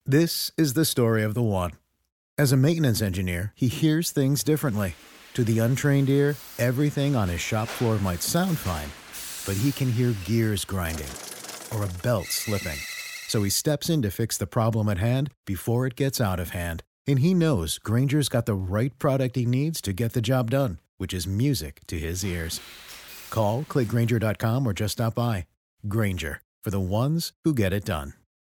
This is the story of the one. As a maintenance engineer, he hears things differently. To the untrained ear, everything on his shop floor might sound fine, but he can hear gears grinding or a belt slipping. So he steps in to fix the problem at hand before it gets out of hand. And he knows Granger's got the right product he needs to get the job done, which is music to his ears. Call, click Grainger.com, or just stop by. Grainger, for the ones who get it done.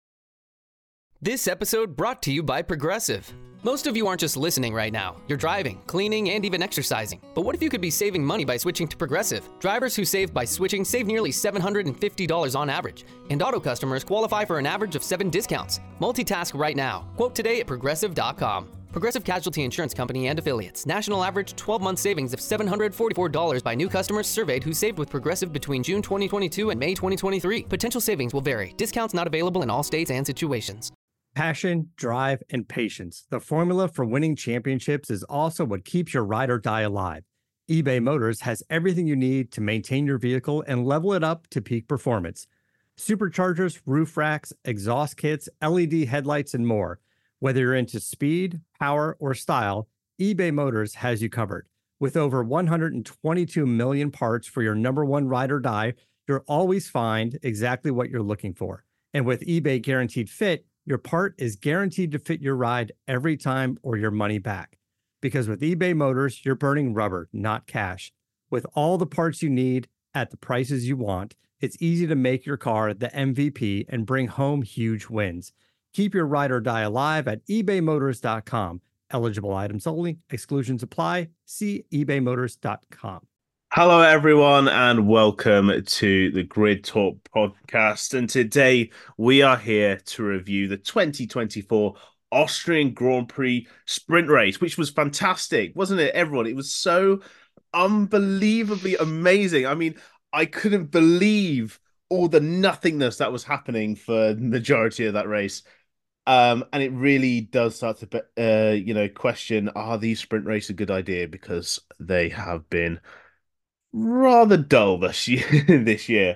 This episode brought to you by Progressive. Most of you aren't just listening right now. You're driving, cleaning, and even exercising. But what if you could be saving money by switching to Progressive? Drivers who save by switching save nearly $750 on average. And auto customers qualify for an average of 7 discounts. Multitask right now. Quote today at Progressive.com. Progressive Casualty Insurance Company and Affiliates. National average 12-month savings of $744 by new customers surveyed who saved with Progressive between June 2022 and May 2023. Potential savings will vary. Discounts not available in all states and situations. Passion, drive, and patience. The formula for winning championships is also what keeps your ride or die alive. eBay Motors has everything you need to maintain your vehicle and level it up to peak performance. Superchargers, roof racks, exhaust kits, LED headlights, and more. Whether you're into speed, power, or style, eBay Motors has you covered. With over 122 million parts for your number one ride or die, you'll always find exactly what you're looking for. And with eBay Guaranteed Fit, your part is guaranteed to fit your ride every time or your money back. Because with eBay Motors, you're burning rubber, not cash. With all the parts you need at the prices you want, it's easy to make your car the MVP and bring home huge wins. Keep your ride or die alive at ebaymotors.com. Eligible items only. Exclusions apply. See ebaymotors.com. Hello, everyone, and welcome to the Grid Talk podcast. And today we are here to review the 2024 Austrian Grand Prix sprint race, which was fantastic, wasn't it, everyone? It was so unbelievably amazing. I mean, I couldn't believe all the nothingness that was happening for the majority of that race. And it really does start to, question, are these sprint races a good idea? Because they have been rather dull this year.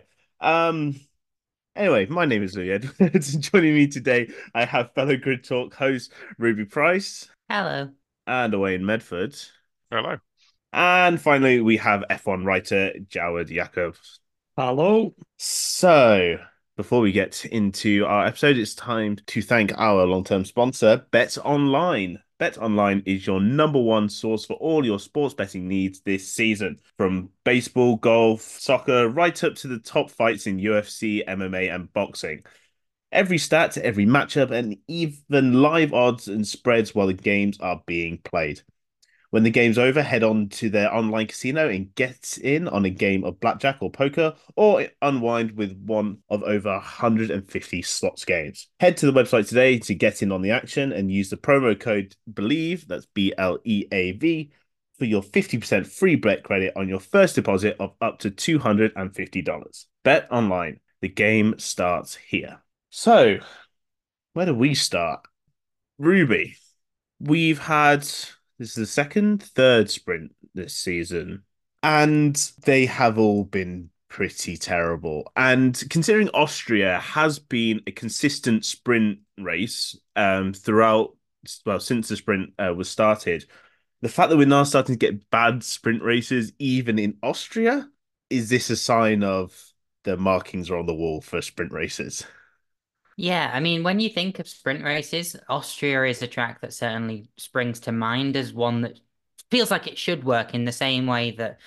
Anyway, my name is Louis Edwards. Joining me today, I have fellow Grid Talk host Ruby Price. Hello. And Owain Medford. Hello. And finally, we have F1 writer Jawad Jacobs. Hello. So, before we get into our episode, it's time to thank our long-term sponsor, Bet Online. Bet Online is your number one source for all your sports betting needs this season. From baseball, golf, soccer, right up to the top fights in UFC, MMA, and boxing. Every stat, every matchup, and even live odds and spreads while the games are being played. When the game's over, head on to their online casino and get in on a game of blackjack or poker, or unwind with one of over 150 slots games. Head to the website today to get in on the action and use the promo code BELIEVE, that's BLEAV, for your 50% free bet credit on your first deposit of up to $250. Bet online. The game starts here. So, where do we start? Ruby, we've had... This is the third sprint this season, and they have all been pretty terrible. And considering Austria has been a consistent sprint race throughout, well, since the sprint was started, the fact that we're now starting to get bad sprint races even in Austria, is this a sign of the markings are on the wall for sprint races? Yeah, I mean, when you think of sprint races, Austria is a track that certainly springs to mind as one that feels like it should work in the same way that,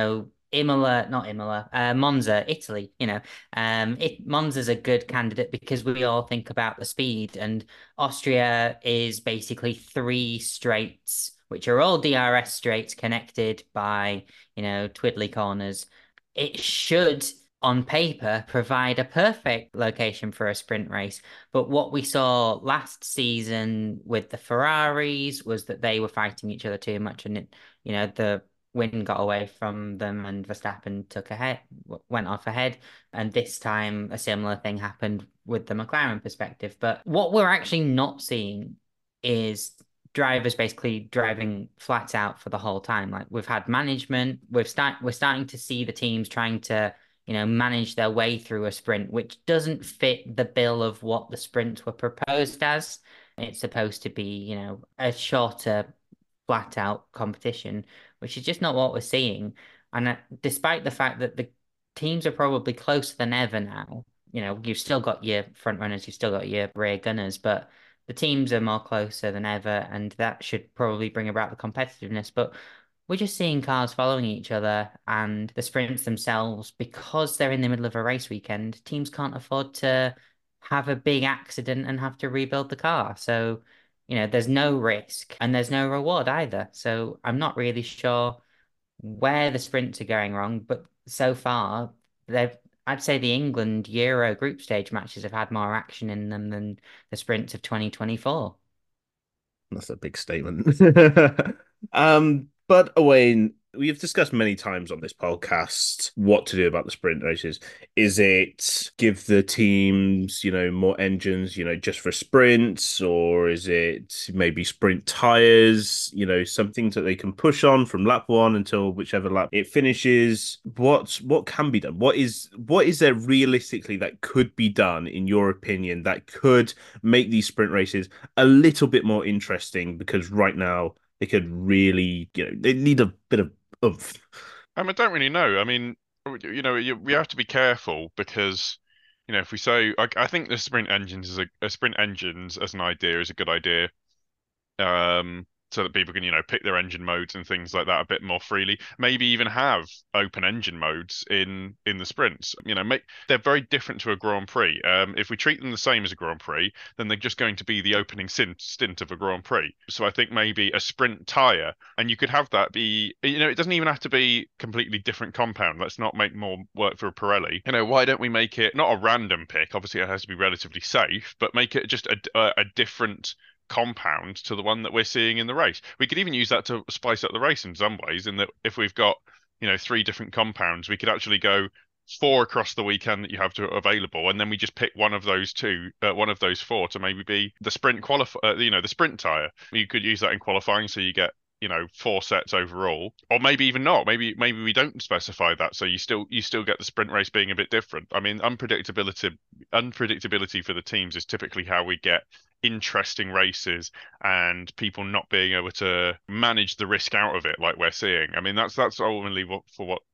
Monza, Italy, Monza's a good candidate because we all think about the speed, and Austria is basically 3 straights, which are all DRS straights connected by, twiddly corners. It should, on paper, provide a perfect location for a sprint race. But what we saw last season with the Ferraris was that they were fighting each other too much, and the wind got away from them and Verstappen went off ahead. And this time a similar thing happened with the McLaren perspective. But what we're actually not seeing is drivers basically driving flat out for the whole time. Like, we've had management, we're starting to see the teams trying to manage their way through a sprint, which doesn't fit the bill of what the sprints were proposed as. It's supposed to be, a shorter, flat out competition, which is just not what we're seeing. And despite the fact that the teams are probably closer than ever now, you've still got your front runners, you've still got your rear gunners, but the teams are more closer than ever, and that should probably bring about the competitiveness. But we're just seeing cars following each other, and the sprints themselves, because they're in the middle of a race weekend, teams can't afford to have a big accident and have to rebuild the car. So, there's no risk and there's no reward either. So I'm not really sure where the sprints are going wrong, but so far I'd say the England Euro group stage matches have had more action in them than the sprints of 2024. That's a big statement. But Owain, we've discussed many times on this podcast what to do about the sprint races. Is it give the teams, more engines, just for sprints, or is it maybe sprint tires, something that they can push on from lap one until whichever lap it finishes? What can be done? What is there realistically that could be done, in your opinion, that could make these sprint races a little bit more interesting? Because right now they could really, they need a bit of oomph. I don't really know. I mean, we have to be careful because, if we say, I think the sprint engines a sprint engines as an idea is a good idea. So that people can, pick their engine modes and things like that a bit more freely. Maybe even have open engine modes in the sprints. They're very different to a Grand Prix. If we treat them the same as a Grand Prix, then they're just going to be the opening stint of a Grand Prix. So I think maybe a sprint tire, and you could have that be, it doesn't even have to be completely different compound. Let's not make more work for a Pirelli. Why don't we make it not a random pick? Obviously, it has to be relatively safe, but make it just a different compound to the one that we're seeing in the race. We could even use that to spice up the race in some ways, in that if we've got, 3 different compounds, we could actually go 4 across the weekend that you have to available, and then we just pick one of those 4 to maybe be the sprint the sprint tire. You could use that in qualifying, so you get 4 sets overall, or maybe even not. Maybe we don't specify that, so you still get the sprint race being a bit different. I mean, unpredictability for the teams is typically how we get interesting races and people not being able to manage the risk out of it like we're seeing. I mean, that's ultimately what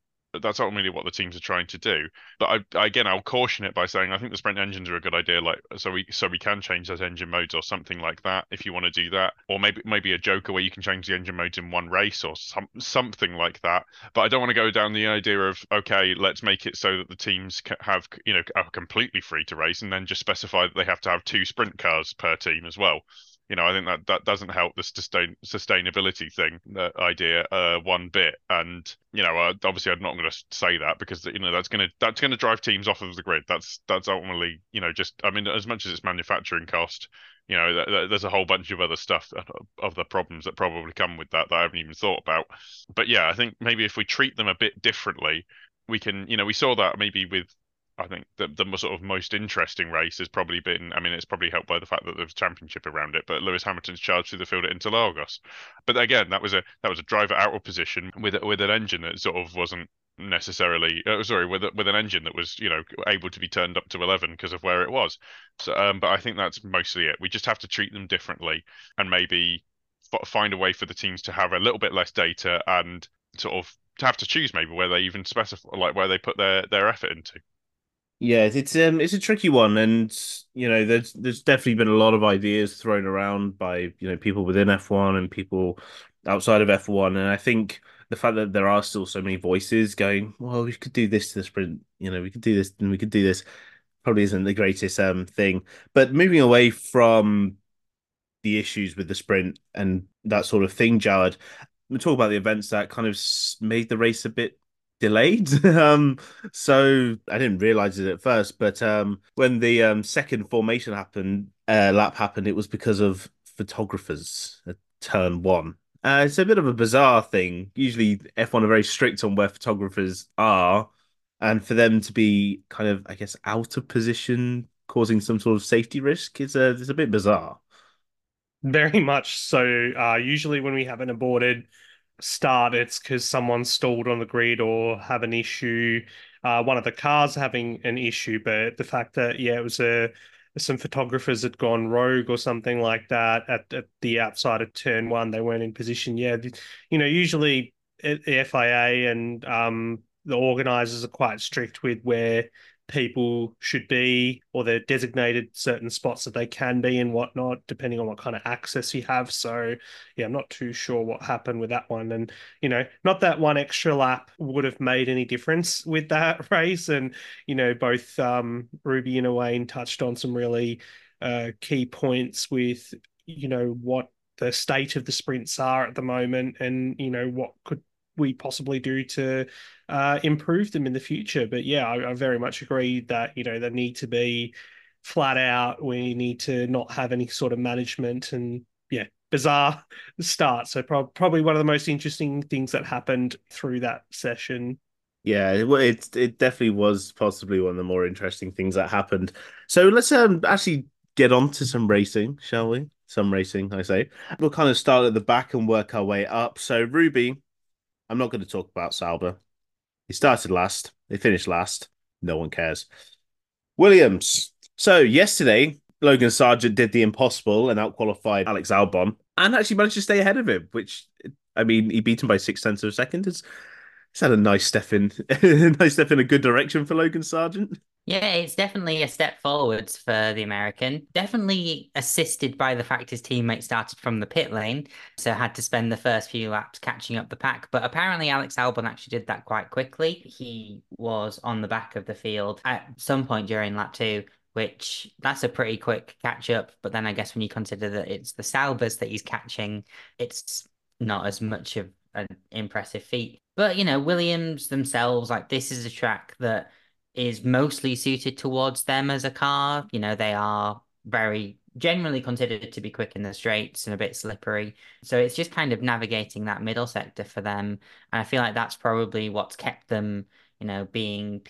the teams are trying to do. But I'll caution it by saying I think the sprint engines are a good idea. Like, so we can change those engine modes or something like that if you want to do that, or maybe a joker where you can change the engine modes in one race or something like that. But I don't want to go down the idea of, okay, let's make it so that the teams have are completely free to race, and then just specify that they have to have 2 sprint cars per team as well. I think that doesn't help the sustainability thing, the idea, one bit. And obviously, I'm not going to say that because that's going to drive teams off of the grid. That's ultimately as much as it's manufacturing cost, there's a whole bunch of other stuff of the problems that probably come with that I haven't even thought about. But yeah, I think maybe if we treat them a bit differently, we can. We saw that maybe with. I think the sort of most interesting race has probably been, it's probably helped by the fact that there was a championship around it, but Lewis Hamilton's charge through the field at Interlagos. But again, that was a driver out of position with an engine that sort of wasn't necessarily with an engine that was able to be turned up to 11 because of where it was. So but I think that's mostly it. We just have to treat them differently and maybe find a way for the teams to have a little bit less data and sort of to have to choose maybe where they even specify, like where they put their effort into. Yeah, it's a tricky one, and there's definitely been a lot of ideas thrown around by people within F1 and people outside of F1, and I think the fact that there are still so many voices going, well, we could do this to the sprint, we could do this and we could do this, probably isn't the greatest thing. But moving away from the issues with the sprint and that sort of thing, Jared, we talk about the events that kind of made the race a bit delayed. So I didn't realize it at first, but when the second formation lap happened, it was because of photographers at turn 1. It's a bit of a bizarre thing. Usually F1 are very strict on where photographers are, and for them to be kind of, I guess, out of position, causing some sort of safety risk is a bit bizarre. Very much so. Usually when we have an aborted start, it's because someone stalled on the grid or have an issue one of the cars having an issue, but the fact that, yeah, it was some photographers had gone rogue or something like that at the outside of turn one. They weren't in position. Yeah, usually the FIA and the organisers are quite strict with where people should be, or they're designated certain spots that they can be and whatnot, depending on what kind of access you have. So yeah, I'm not too sure what happened with that one. And not that one extra lap would have made any difference with that race. And both Ruby and Owain touched on some really key points with what the state of the sprints are at the moment, and what could we possibly do to improve them in the future. But yeah, I very much agree that they need to be flat out. We need to not have any sort of management, and yeah, bizarre start. So probably one of the most interesting things that happened through that session. Yeah, it definitely was possibly one of the more interesting things that happened. So let's actually get on to some racing, shall we? Some racing, I say. We'll kind of start at the back and work our way up. So Ruby, I'm not going to talk about Sauber. He started last. They finished last. No one cares. Williams. So yesterday, Logan Sargent did the impossible and outqualified Alex Albon and actually managed to stay ahead of him, which, I mean, he beat him by 6 tenths of a second. It's had a nice step in, nice step in a good direction for Logan Sargent. Yeah, it's definitely a step forwards for the American. Definitely assisted by the fact his teammate started from the pit lane, so had to spend the first few laps catching up the pack. But apparently Alex Albon actually did that quite quickly. He was on the back of the field at some point during lap 2, which that's a pretty quick catch up. But then I guess when you consider that it's the Saubers that he's catching, it's not as much of an impressive feat. But, Williams themselves, like, this is a track that is mostly suited towards them as a car. They are very generally considered to be quick in the straights and a bit slippery. So it's just kind of navigating that middle sector for them. And I feel like that's probably what's kept them, being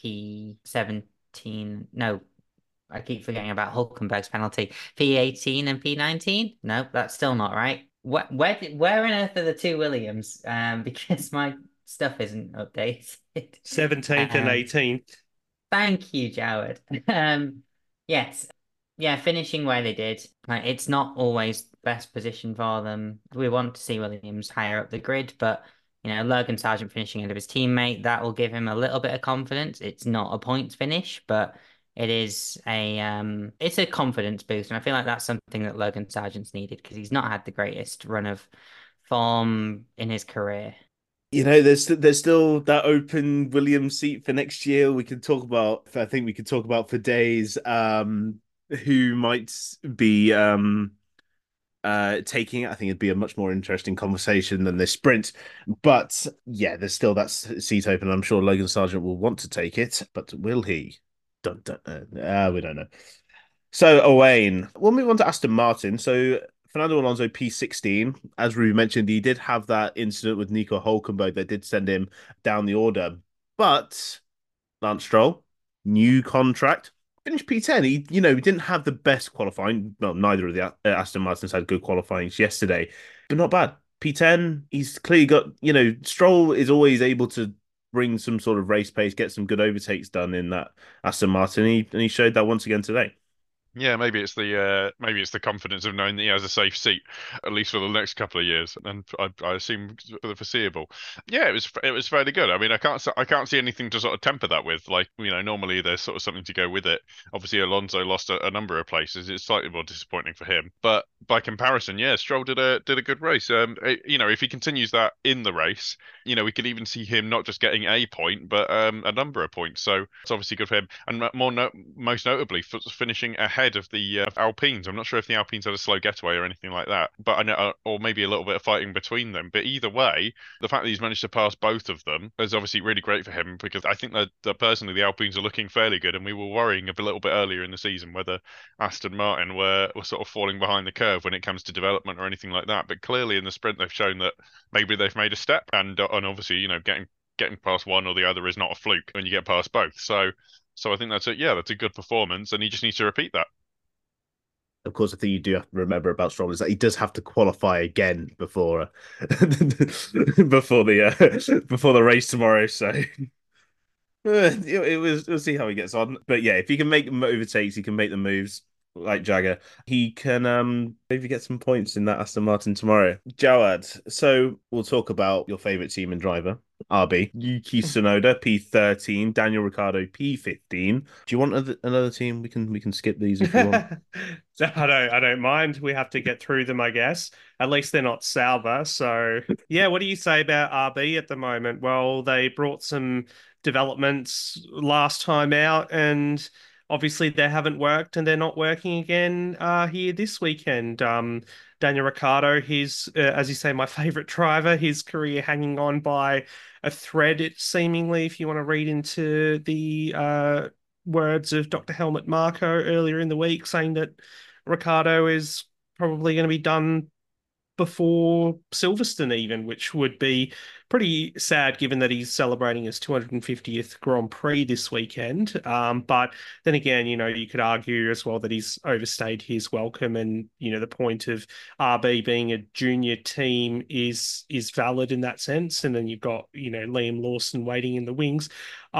P17. No, I keep forgetting about Hulkenberg's penalty. P18 and P19? No, that's still not right. Where on earth are the two Williams? Because my stuff isn't updated. 17th and 18th. Thank you, Joward. Yes. Yeah, finishing where they did. Like, it's not always the best position for them. We want to see Williams higher up the grid, but Logan Sargent finishing ahead of his teammate, that will give him a little bit of confidence. It's not a points finish, but it's a confidence boost. And I feel like that's something that Logan Sargent's needed, because he's not had the greatest run of form in his career. There's still that open Williams seat for next year. We can talk about. I think we could talk about for days. Who might be taking it? I think it'd be a much more interesting conversation than this sprint. But yeah, there's still that seat open. I'm sure Logan Sargent will want to take it, but will he? We don't know. So Owain, we'll move on to Aston Martin. So Fernando Alonso P16, as Ruby mentioned, he did have that incident with Nico Hulkenberg that did send him down the order. But Lance Stroll, new contract, finished P10. He didn't have the best qualifying. Well, neither of the Aston Martins had good qualifying yesterday, but not bad. P10, he's clearly got, Stroll is always able to bring some sort of race pace, get some good overtakes done in that Aston Martin. And he showed that once again today. Yeah, maybe it's the confidence of knowing that he has a safe seat, at least for the next couple of years, and I assume for the foreseeable. Yeah, it was fairly good. I mean, I can't see anything to sort of temper that with. Like, normally there's sort of something to go with it. Obviously, Alonso lost a number of places. It's slightly more disappointing for him, but by comparison, yeah, Stroll did a good race. If he continues that in the race, we could even see him not just getting a point, but a number of points. So it's obviously good for him, and most notably for finishing ahead of the Alpines. I'm not sure if the Alpines had a slow getaway or anything like that, but I know, or maybe a little bit of fighting between them. But either way, the fact that he's managed to pass both of them is obviously really great for him, because I think that personally the Alpines are looking fairly good, and we were worrying a little bit earlier in the season whether Aston Martin were sort of falling behind the curve when it comes to development or anything like that. But clearly in the sprint they've shown that maybe they've made a step, and obviously getting past one or the other is not a fluke when you get past both. So I think that's a good performance, and he just needs to repeat that. Of course, the thing you do have to remember about Stroll is that he does have to qualify again before before the race tomorrow. So We'll see how he gets on. But yeah, if he can make overtakes, he can make the moves like Jagger. He can maybe get some points in that Aston Martin tomorrow. Jawad, so we'll talk about your favorite team and driver, RB. Yuki Tsunoda, P13, Daniel Ricciardo, P15. Do you want another team? We can skip these if you want. I don't mind. We have to get through them, I guess. At least they're not Sauber. So yeah, what do you say about RB at the moment? Well, they brought some developments last time out, and obviously they haven't worked, and they're not working again here this weekend. Daniel Ricciardo, he's as you say, my favorite driver. His career hanging on by a thread. It seemingly, if you want to read into the words of Dr. Helmut Marko earlier in the week, saying that Ricardo is probably going to be done before Silverstone even, which would be pretty sad given that he's celebrating his 250th Grand Prix this weekend. But then again, you could argue as well that he's overstayed his welcome, and the point of RB being a junior team is valid in that sense. And then you've got Liam Lawson waiting in the wings.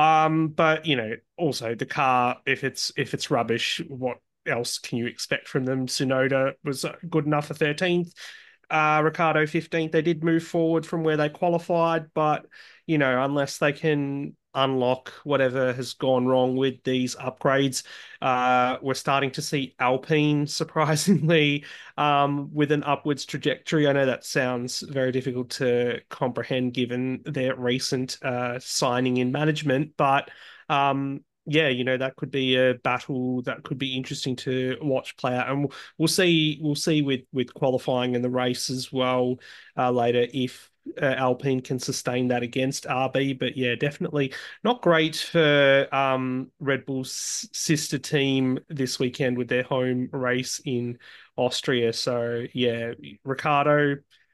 But also the car, if it's rubbish, what else can you expect from them? Tsunoda was good enough for 13th. Ricardo 15th. They did move forward from where they qualified, but unless they can unlock whatever has gone wrong with these upgrades, we're starting to see Alpine surprisingly with an upwards trajectory. I know that sounds very difficult to comprehend given their recent signing in management, but yeah, that could be a battle that could be interesting to watch play out, and we'll see with qualifying in the race as well later if Alpine can sustain that against RB. But yeah, definitely not great for Red Bull's sister team this weekend with their home race in Austria. So yeah, Ricardo,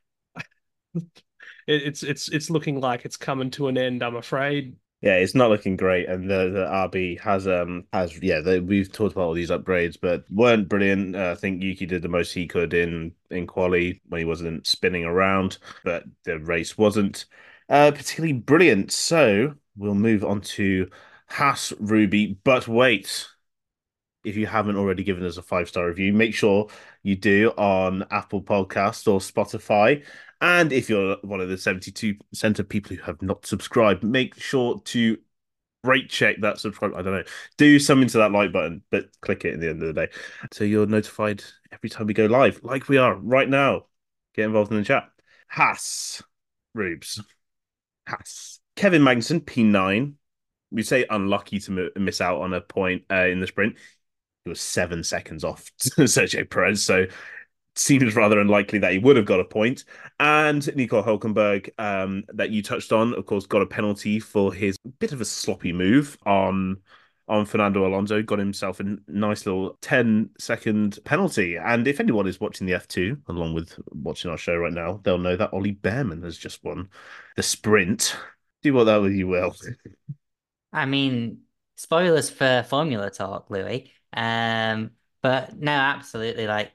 it's looking like it's coming to an end, I'm afraid. Yeah, it's not looking great, and the RB has yeah. We've talked about all these upgrades, but weren't brilliant. I think Yuki did the most he could in quali when he wasn't spinning around, but the race wasn't particularly brilliant. So we'll move on to Haas Ruby. But wait, if you haven't already given us a 5-star review, make sure you do on Apple Podcasts or Spotify. And if you're one of the 72% of people who have not subscribed, make sure to rate check that subscribe. I don't know. Do something to that like button, but click it at the end of the day. So you're notified every time we go live, like we are right now. Get involved in the chat. Haas. Rubes. Haas. Kevin Magnussen, P9. We say unlucky to miss out on a point in the sprint. He was 7 seconds off Sergio Perez, so seems rather unlikely that he would have got a point. And Nico Hulkenberg, that you touched on, of course, got a penalty for his bit of a sloppy move on Fernando Alonso, got himself a nice little 10-second penalty. And if anyone is watching the F2, along with watching our show right now, they'll know that Ollie Behrman has just won the sprint. Do what that with you will. I mean, spoilers for Formula Talk, Louis. But no, absolutely. Like,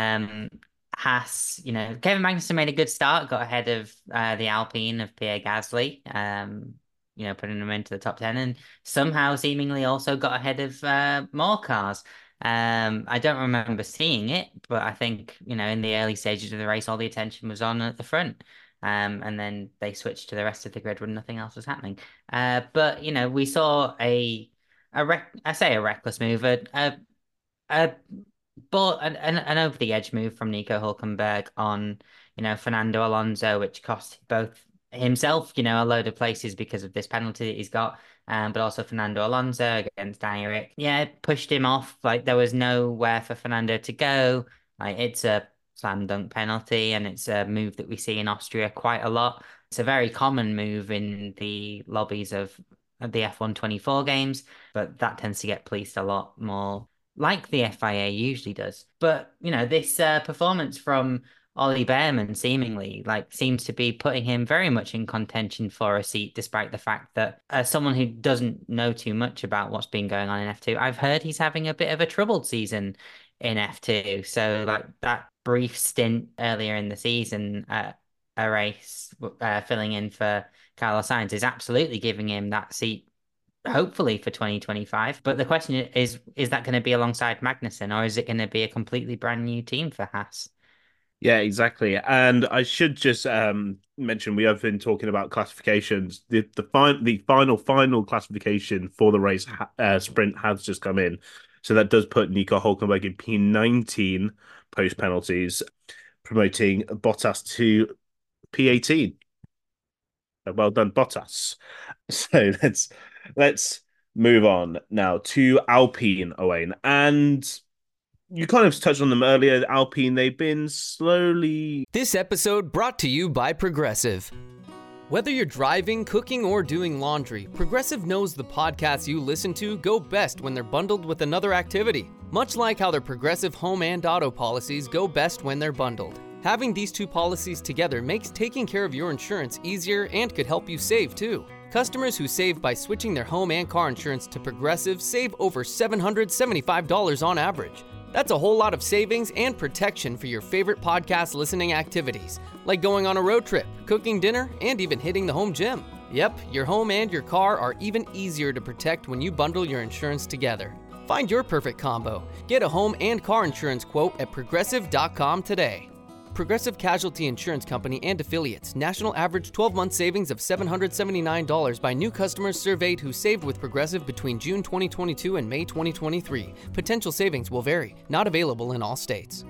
Haas, Kevin Magnussen made a good start, got ahead of the Alpine of Pierre Gasly, putting them into the top 10, and somehow seemingly also got ahead of more cars. I don't remember seeing it, but I think, in the early stages of the race, all the attention was on at the front. And then they switched to the rest of the grid when nothing else was happening. But we saw I say a reckless move, a an over the edge move from Nico Hulkenberg on Fernando Alonso, which cost both himself a load of places because of this penalty that he's got, but also Fernando Alonso against Danny Rick. Yeah, it pushed him off. Like there was nowhere for Fernando to go. Like it's a slam dunk penalty, and it's a move that we see in Austria quite a lot. It's a very common move in the lobbies of the F1 24 games, but that tends to get policed a lot more, like the FIA usually does. But this performance from Ollie Behrman seemingly seems to be putting him very much in contention for a seat, despite the fact that as someone who doesn't know too much about what's been going on in F2, I've heard he's having a bit of a troubled season in F2. So that brief stint earlier in the season at a race filling in for Carlos Sainz is absolutely giving him that seat hopefully for 2025. But the question is that going to be alongside Magnussen, or is it going to be a completely brand new team for Haas? Yeah, exactly. And I should just mention we have been talking about classifications. The final classification for the race sprint has just come in, so that does put Nico Hulkenberg in P19 post penalties, promoting Bottas to P18. Well done, Bottas. So let's move on now to Alpine, Owain, and you kind of touched on them earlier. Alpine, they've been slowly. This episode brought to you by Progressive. Whether you're driving, cooking, or doing laundry, Progressive knows the podcasts you listen to go best when they're bundled with another activity, much like how their Progressive home and auto policies go best when they're bundled. Having these two policies together makes taking care of your insurance easier and could help you save too. Customers who save by switching their home and car insurance to Progressive save over $775 on average. That's a whole lot of savings and protection for your favorite podcast listening activities, like going on a road trip, cooking dinner, and even hitting the home gym. Yep, your home and your car are even easier to protect when you bundle your insurance together. Find your perfect combo. Get a home and car insurance quote at progressive.com today. Progressive Casualty Insurance Company and Affiliates. National average 12-month savings of $779 by new customers surveyed who saved with Progressive between June 2022 and May 2023. Potential savings will vary. Not available in all states.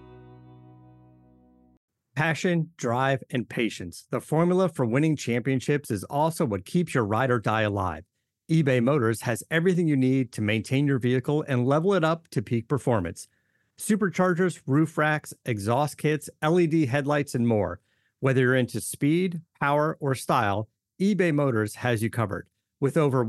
Passion, drive, and patience. The formula for winning championships is also what keeps your ride or die alive. eBay Motors has everything you need to maintain your vehicle and level it up to peak performance. Superchargers, roof racks, exhaust kits, LED headlights, and more. Whether you're into speed, power, or style, eBay Motors has you covered. With over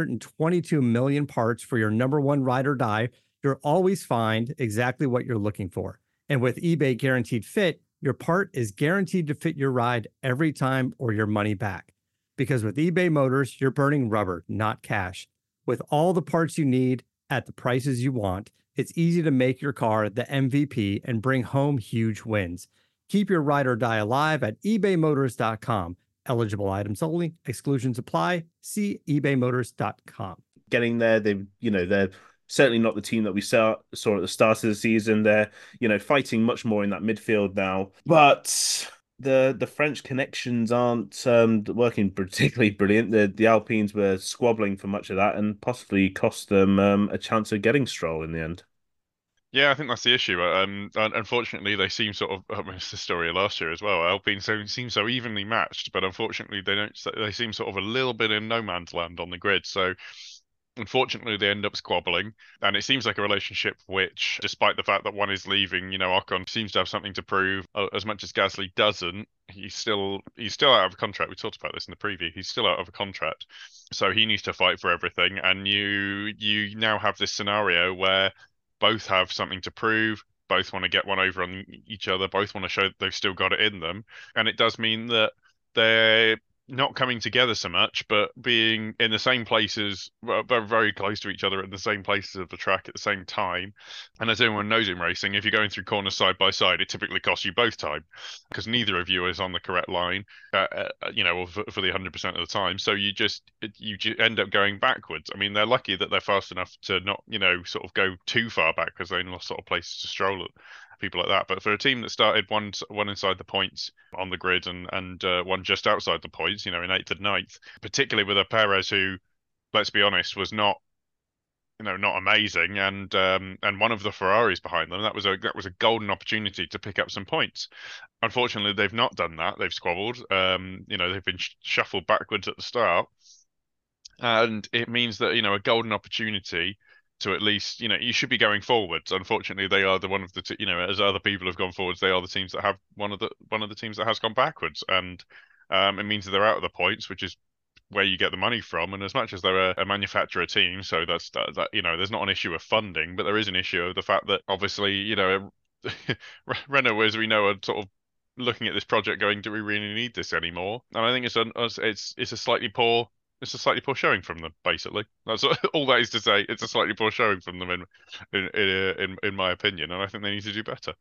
122 million parts for your number one ride or die, you'll always find exactly what you're looking for. And with eBay Guaranteed Fit, your part is guaranteed to fit your ride every time or your money back. Because with eBay Motors, you're burning rubber, not cash. With all the parts you need at the prices you want, it's easy to make your car the MVP and bring home huge wins. Keep your ride or die alive at ebaymotors.com. Eligible items only. Exclusions apply. See ebaymotors.com. Getting there, they're certainly not the team that we saw at the start of the season. They're, fighting much more in that midfield now. But the French connections aren't working particularly brilliant. The Alpines were squabbling for much of that and possibly cost them a chance of getting Stroll in the end. Yeah, I think that's the issue. Unfortunately, they seem sort of. I mean, it's the story of last year as well. Alpine seem so evenly matched, but unfortunately, they don't. They seem sort of a little bit in no man's land on the grid. So, unfortunately, they end up squabbling, and it seems like a relationship which, despite the fact that one is leaving, Ocon seems to have something to prove. As much as Gasly doesn't, he's still out of a contract. We talked about this in the preview. He's still out of a contract, so he needs to fight for everything. And you now have this scenario where both have something to prove, both want to get one over on each other, both want to show that they've still got it in them. And it does mean that they're not coming together so much, but being in the same places, very, very close to each other in the same places of the track at the same time. And as everyone knows in racing, if you're going through corners side by side, it typically costs you both time because neither of you is on the correct line, for the 100% of the time. So you end up going backwards. I mean, they're lucky that they're fast enough to not, sort of go too far back because they lost sort of places to stroll at. People like that. But for a team that started one inside the points on the grid and one just outside the points, in 8th and 9th, particularly with a Perez who, let's be honest, was not amazing, and one of the Ferraris behind them, that was a golden opportunity to pick up some points. Unfortunately, they've not done that. They've squabbled. They've been shuffled backwards at the start, and it means that a golden opportunity to at least, you should be going forwards. Unfortunately, they are one of the as other people have gone forwards, they are the teams that have one of the teams that has gone backwards, and it means that they're out of the points, which is where you get the money from. And as much as they're a manufacturer team, so that's that there's not an issue of funding, but there is an issue of the fact that obviously Renault, as we know, are sort of looking at this project going, do we really need this anymore? And I think it's a slightly poor. It's a slightly poor showing from them, basically. That's all that is to say. It's a slightly poor showing from them, in my opinion, and I think they need to do better.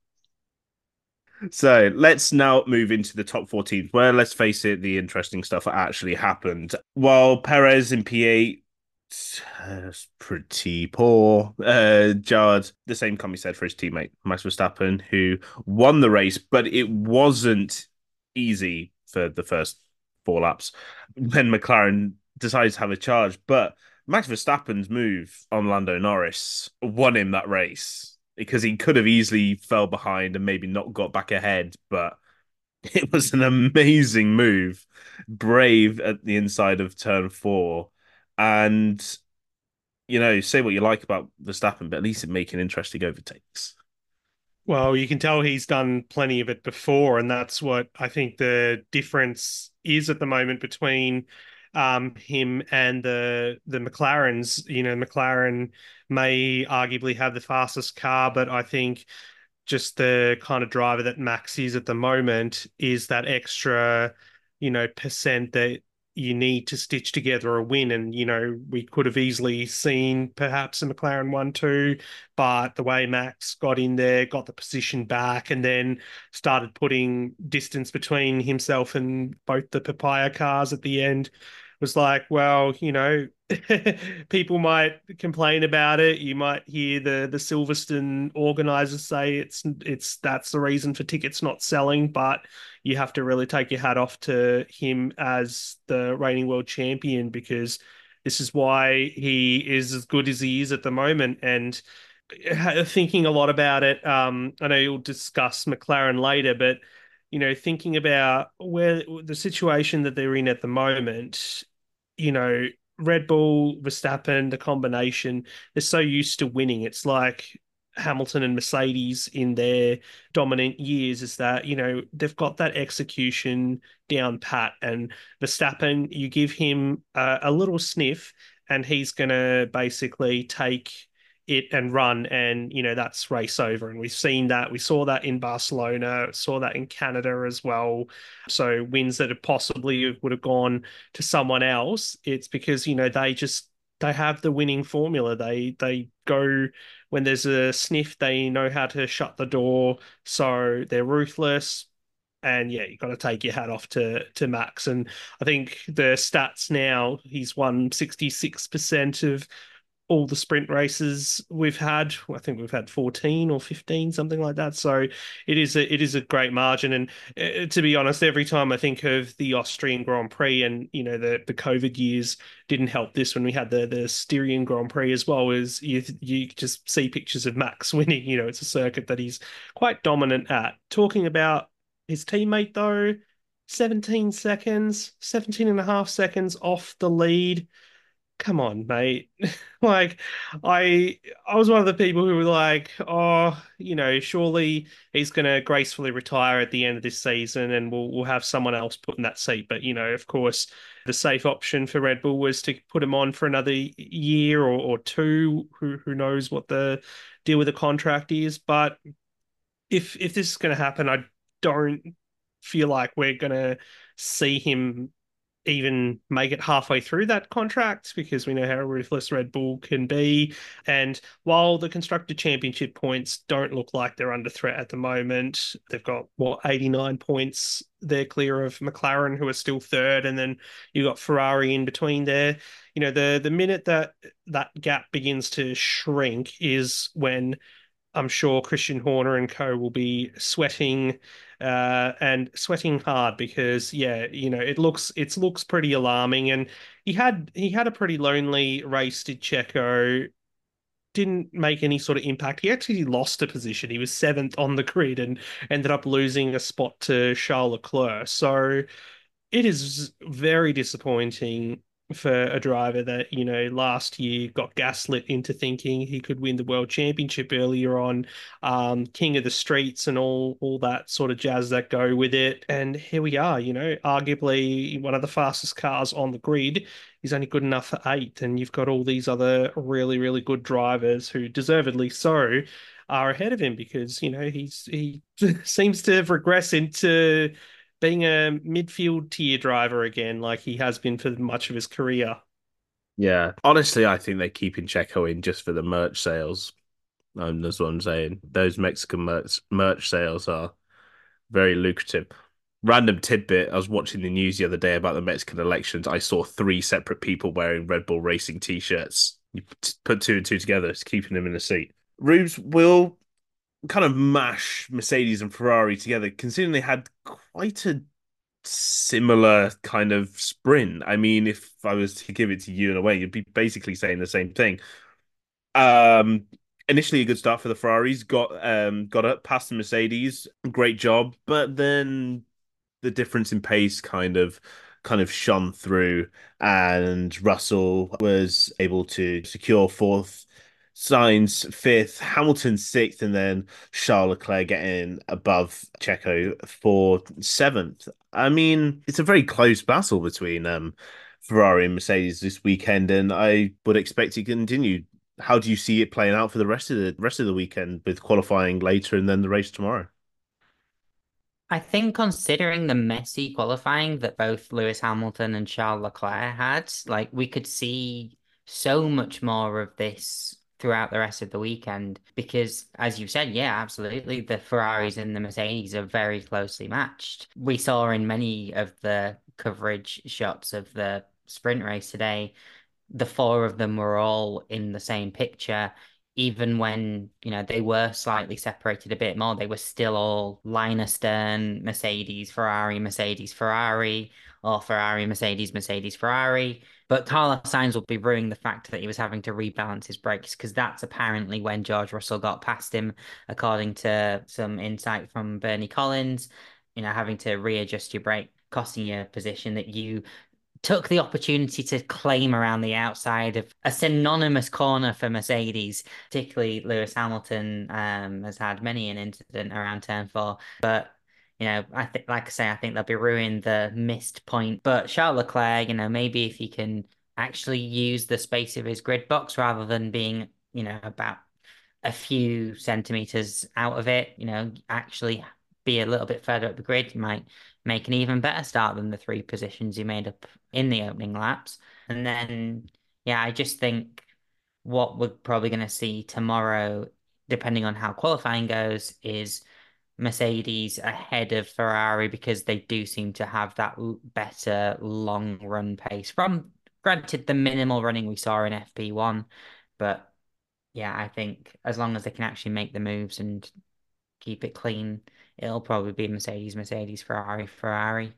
So let's now move into the top 14, where, let's face it, the interesting stuff actually happened. While Perez in P8 pretty poor. Jared, the same can be said for his teammate, Max Verstappen, who won the race, but it wasn't easy for the first 4 laps when McLaren decided to have a charge. But Max Verstappen's move on Lando Norris won him that race because he could have easily fell behind and maybe not got back ahead, but it was an amazing move, brave at the inside of turn 4. And, say what you like about Verstappen, but at least it making interesting overtakes. Well, you can tell he's done plenty of it before, and that's what I think the difference is at the moment between him and the McLarens. McLaren may arguably have the fastest car, but I think just the kind of driver that Max is at the moment is that extra, percent that you need to stitch together a win. And, we could have easily seen perhaps a McLaren 1-2, but the way Max got in there, got the position back, and then started putting distance between himself and both the papaya cars at the end was like, well, people might complain about it. You might hear the Silverstone organizers say it's that's the reason for tickets not selling, but you have to really take your hat off to him as the reigning world champion, because this is why he is as good as he is at the moment. And thinking a lot about it, I know you'll discuss McLaren later, but thinking about where the situation that they're in at the moment, Red Bull, Verstappen, the combination, they're so used to winning. It's like Hamilton and Mercedes in their dominant years, is that, they've got that execution down pat. And Verstappen, you give him a little sniff and he's going to basically take it and run, and that's race over. And we've seen that. We saw that in Barcelona, saw that in Canada as well. So wins that have possibly would have gone to someone else, it's because they have the winning formula. They go when there's a sniff, they know how to shut the door, so they're ruthless. And yeah, you got to take your hat off to Max. And I think the stats now, he's won 66% of all the sprint races we've had. I think we've had 14 or 15, something like that. So it is a great margin. And to be honest, every time I think of the Austrian Grand Prix, and the COVID years didn't help this when we had the Styrian Grand Prix as well, is you just see pictures of Max winning. It's a circuit that he's quite dominant at. Talking about his teammate though, 17 seconds, 17 and a half seconds off the lead. Come on, mate. Like, I was one of the people who were like, oh, surely he's gonna gracefully retire at the end of this season and we'll have someone else put in that seat. But of course, the safe option for Red Bull was to put him on for another year or two. Who knows what the deal with the contract is. But if this is gonna happen, I don't feel like we're gonna see him even make it halfway through that contract, because we know how ruthless Red Bull can be. And while the Constructor Championship points don't look like they're under threat at the moment, they've got 89 points. They're clear of McLaren, who are still third, and then you've got Ferrari in between there. The minute that gap begins to shrink is when I'm sure Christian Horner and co will be sweating and sweating hard, because it looks pretty alarming. And he had a pretty lonely race, did Checo. Didn't make any sort of impact. He actually lost a position. He was seventh on the grid and ended up losing a spot to Charles Leclerc. So it is very disappointing for a driver that, last year got gaslit into thinking he could win the world championship earlier on, king of the streets and all that sort of jazz that go with it. And here we are, arguably one of the fastest cars on the grid. He's only good enough for eighth, and you've got all these other really, really good drivers who deservedly so are ahead of him, because, he seems to have regressed into being a midfield tier driver again, like he has been for much of his career. Yeah. Honestly, I think they're keeping Checo in just for the merch sales. That's what I'm saying. Those Mexican merch sales are very lucrative. Random tidbit, I was watching the news the other day about the Mexican elections. I saw 3 separate people wearing Red Bull Racing t-shirts. You put 2 and 2 together, it's keeping them in the seat. Rubes will kind of mash Mercedes and Ferrari together, considering they had quite a similar kind of sprint. I mean, if I was to give it to you in a way, you'd be basically saying the same thing. Um, Initially a good start for the Ferraris, got up past the Mercedes, great job, but then the difference in pace kind of shone through, and Russell was able to secure fourth, Sainz fifth, Hamilton sixth, and then Charles Leclerc getting above Checo for seventh. I mean, it's a very close battle between Ferrari and Mercedes this weekend, and I would expect it to continue. How do you see it playing out for the rest of the weekend with qualifying later and then the race tomorrow? I think considering the messy qualifying that both Lewis Hamilton and Charles Leclerc had, like we could see so much more of this throughout the rest of the weekend because as you said, yeah, absolutely, the Ferraris and the Mercedes are very closely matched. We saw in many of the coverage shots of the sprint race today, the four of them were all in the same picture. Even when, they were slightly separated a bit more, they were still all line astern, Mercedes, Ferrari, or Ferrari, Mercedes, Ferrari. But Carlos Sainz will be ruining the fact that he was having to rebalance his brakes because that's apparently when George Russell got past him, according to some insight from Bernie Collins. Having to readjust your brake, costing you a position that you took the opportunity to claim around the outside of a synonymous corner for Mercedes. Particularly Lewis Hamilton has had many an incident around turn four. But I think, like I say, I think they'll be ruining the missed point. But Charles Leclerc, maybe if he can actually use the space of his grid box rather than being, about a few centimeters out of it, actually be a little bit further up the grid, you might make an even better start than the 3 positions you made up in the opening laps. And then, yeah, I just think what we're probably going to see tomorrow, depending on how qualifying goes, is Mercedes ahead of Ferrari because they do seem to have that better long run pace from, granted, the minimal running we saw in FP1. But yeah, I think as long as they can actually make the moves and keep it clean, it'll probably be Mercedes, Ferrari, Ferrari.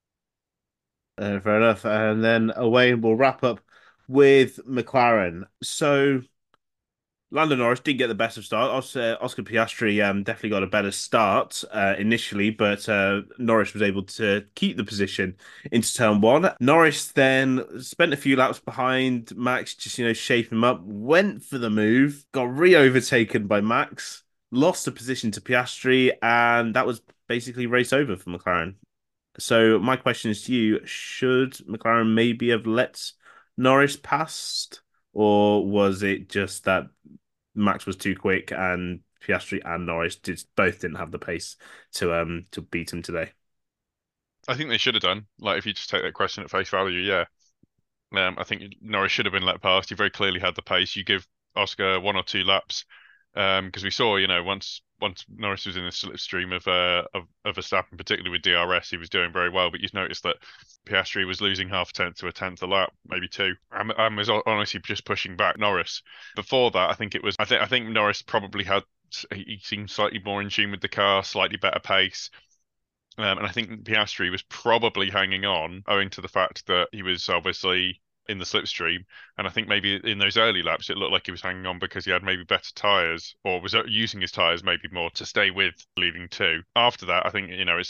Fair enough. And then away, we'll wrap up with McLaren. So Lando Norris did get the best of start. Oscar Piastri definitely got a better start initially, but Norris was able to keep the position into turn one. Norris then spent a few laps behind Max, just shape him up, went for the move, got re-overtaken by Max, lost a position to Piastri, and that was basically race over for McLaren. So my question is to you, should McLaren maybe have let Norris past, or was it just that Max was too quick and Piastri and Norris both didn't have the pace to beat him today? I think they should have done. Like, if you just take that question at face value, yeah. I think Norris should have been let past. He very clearly had the pace. You give Oscar 1 or 2 laps, because we saw, once Norris was in the slipstream of Verstappen, particularly with DRS, he was doing very well. But you noticed that Piastri was losing half a tenth to a tenth a lap, maybe two, and was honestly just pushing back Norris. Before that, I think it was. I think Norris probably had. He seemed slightly more in tune with the car, slightly better pace. And I think Piastri was probably hanging on owing to the fact that he was obviously in the slipstream. And I think maybe in those early laps, it looked like he was hanging on because he had maybe better tyres or was using his tyres maybe more to stay with leading two. After that, I think,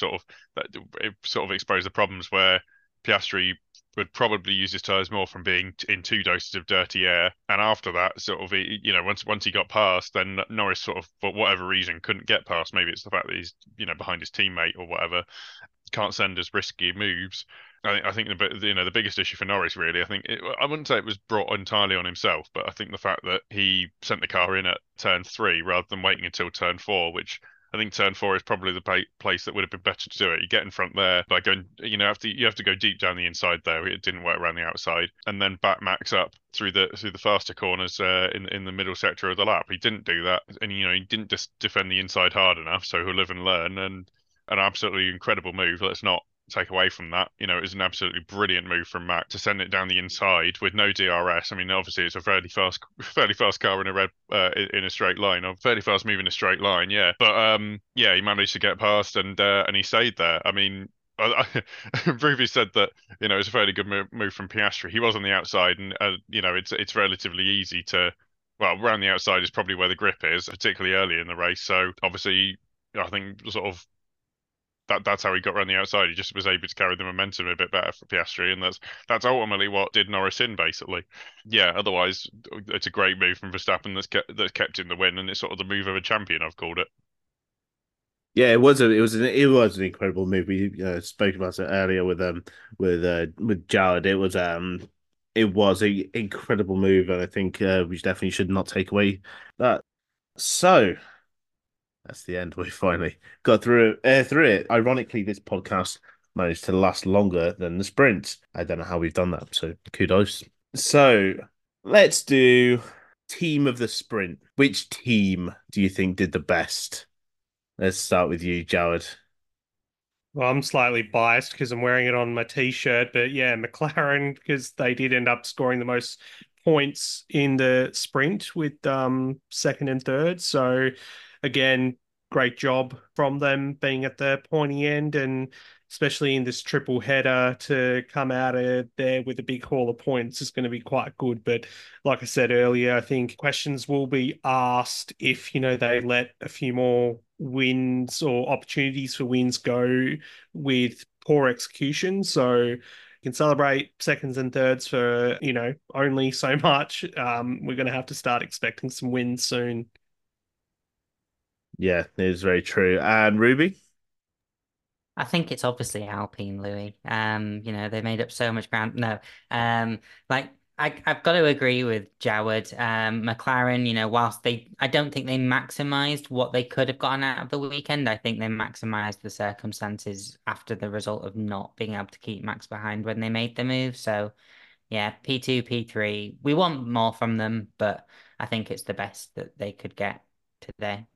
it sort of exposed the problems where Piastri would probably use his tyres more from being in 2 doses of dirty air. And after that, sort of, once he got past, then Norris sort of, for whatever reason, couldn't get past. Maybe it's the fact that he's, behind his teammate or whatever, can't send as risky moves. I think the biggest issue for Norris really, I wouldn't say it was brought entirely on himself, but I think the fact that he sent the car in at turn three rather than waiting until turn four, which I think turn four is probably the place that would have been better to do it. You get in front there by going, you have to go deep down the inside there. It didn't work around the outside, and then back Max up through the faster corners in the middle sector of the lap. He didn't do that, and he didn't just defend the inside hard enough. So he'll live and learn, and an absolutely incredible move. Let's not take away from that. You know, it was an absolutely brilliant move from Mac to send it down the inside with no DRS. I mean, obviously it's a fairly fast car in a red in a straight line, or fairly fast move in a straight line, yeah. But yeah, he managed to get past and he stayed there. I mean, Ruby said that it's a fairly good move from Piastri. He was on the outside, and it's relatively easy to. Well, around the outside is probably where the grip is, particularly early in the race. So obviously, I think sort of that's how he got around the outside. He just was able to carry the momentum a bit better for Piastri, and that's ultimately what did Norris in, basically. Yeah, otherwise it's a great move from Verstappen that's kept in the win, and it's sort of the move of a champion, I've called it. Yeah, it was an incredible move. We spoke about it earlier with Jared. It was an incredible move, and I think we definitely should not take away that. So that's the end. We finally got through it. Ironically, this podcast managed to last longer than the sprint. I don't know how we've done that, so kudos. So let's do team of the sprint. Which team do you think did the best? Let's start with you, Jared. Well, I'm slightly biased because I'm wearing it on my t-shirt, but yeah, McLaren, because they did end up scoring the most points in the sprint with second and third. So again, great job from them being at the pointy end, and especially in this triple header to come out of there with a big haul of points is going to be quite good. But like I said earlier, I think questions will be asked if, they let a few more wins or opportunities for wins go with poor execution. So you can celebrate seconds and thirds for, only so much. We're going to have to start expecting some wins soon. Yeah, it is very true. And Ruby? I think it's obviously Alpine, Louis. They made up so much ground. No, like I've got to agree with Joward. McLaren, whilst I don't think they maximized what they could have gotten out of the weekend. I think they maximized the circumstances after the result of not being able to keep Max behind when they made the move. So, yeah, P2, P3. We want more from them, but I think it's the best that they could get today.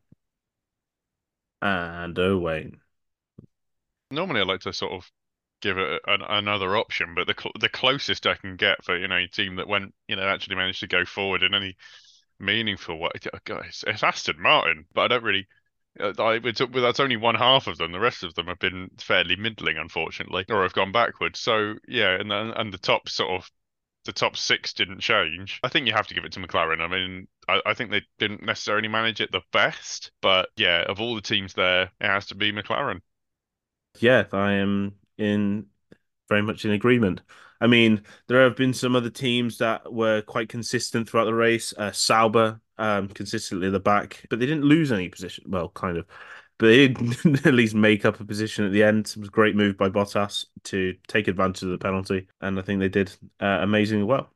And Owain. Normally, I like to sort of give it another option, but the closest I can get for a team that went actually managed to go forward in any meaningful way, guys, it's Aston Martin. But I don't really. That's only one half of them. The rest of them have been fairly middling, unfortunately, or have gone backwards. So yeah, and the top six didn't change. I think you have to give it to McLaren. I mean, I think they didn't necessarily manage it the best, but yeah, of all the teams there, it has to be McLaren. Yeah, I am in very much in agreement. I mean, there have been some other teams that were quite consistent throughout the race. Sauber, consistently at the back, but they didn't lose any position. Well, kind of, but they did at least make up a position at the end. It was a great move by Bottas to take advantage of the penalty, and I think they did amazingly well.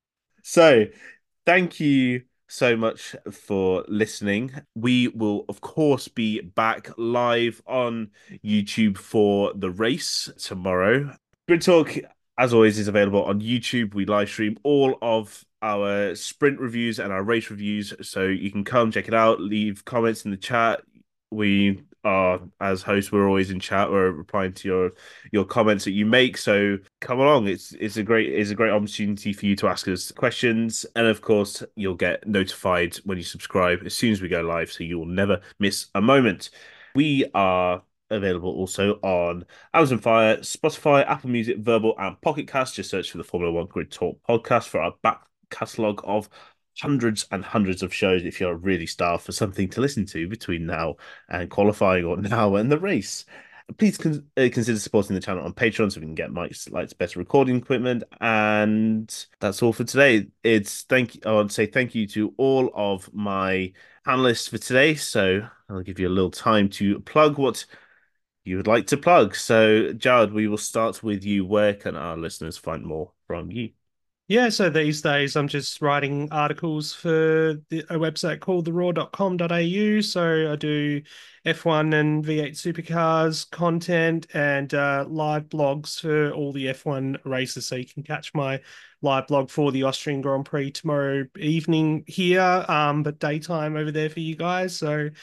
So, thank you so much for listening. We will, of course, be back live on YouTube for the race tomorrow. Grid Talk, as always, is available on YouTube. We live stream all of our sprint reviews and our race reviews, so you can come check it out, leave comments in the chat. We are, as hosts, we're always in chat. We're replying to your comments that you make. So come along. It's a great opportunity for you to ask us questions, and of course, you'll get notified when you subscribe as soon as we go live, so you will never miss a moment. We are available also on Amazon Fire, Spotify, Apple Music, Verbal, and Pocket Cast. Just search for the Formula One Grid Talk podcast for our back catalogue of hundreds and hundreds of shows if you're really starved for something to listen to between now and qualifying or now and the race. Please consider supporting the channel on Patreon so we can get mics, lights, better recording equipment. And that's all for today. I want to say thank you to all of my panelists for today. So I'll give you a little time to plug what you would like to plug. So, Jared, we will start with you. Where can our listeners find more from you? Yeah, so these days I'm just writing articles for a website called theraw.com.au. So I do F1 and V8 supercars content and live blogs for all the F1 races. So you can catch my live blog for the Austrian Grand Prix tomorrow evening here, but daytime over there for you guys. So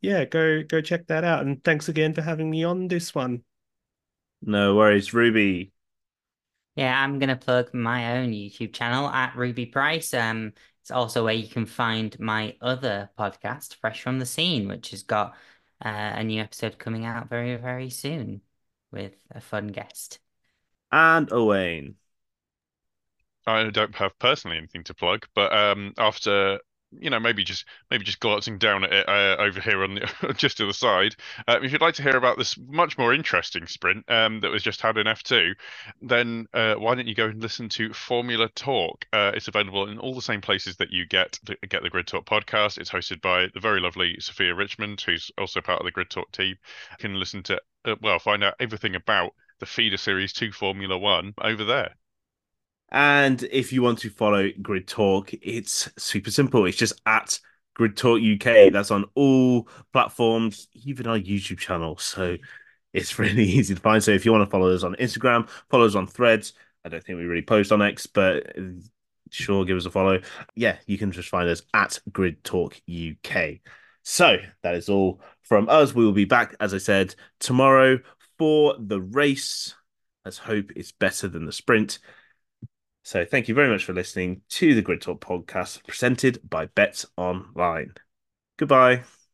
yeah, go check that out. And thanks again for having me on this one. No worries, Ruby. Yeah, I'm gonna plug my own YouTube channel at Ruby Price. It's also where you can find my other podcast, Fresh from the Scene, which has got a new episode coming out very, very soon with a fun guest. And Owain. I don't have personally anything to plug, but after maybe just glancing down at it over here on the just to the side, if you'd like to hear about this much more interesting sprint that was just had in F2, then why don't you go and listen to Formula Talk? It's available in all the same places that you get the Grid Talk podcast. It's hosted by the very lovely Sophia Richmond, who's also part of the Grid Talk team. You can listen to find out everything about the feeder series to Formula One over there. And if you want to follow Grid Talk, it's super simple. It's just at Grid Talk UK. That's on all platforms, even our YouTube channel. So it's really easy to find. So if you want to follow us on Instagram, follow us on Threads. I don't think we really post on X, but sure, give us a follow. Yeah, you can just find us at Grid Talk UK. So that is all from us. We will be back, as I said, tomorrow for the race. Let's hope it's better than the sprint. So thank you very much for listening to the Grid Talk podcast presented by Bets Online. Goodbye.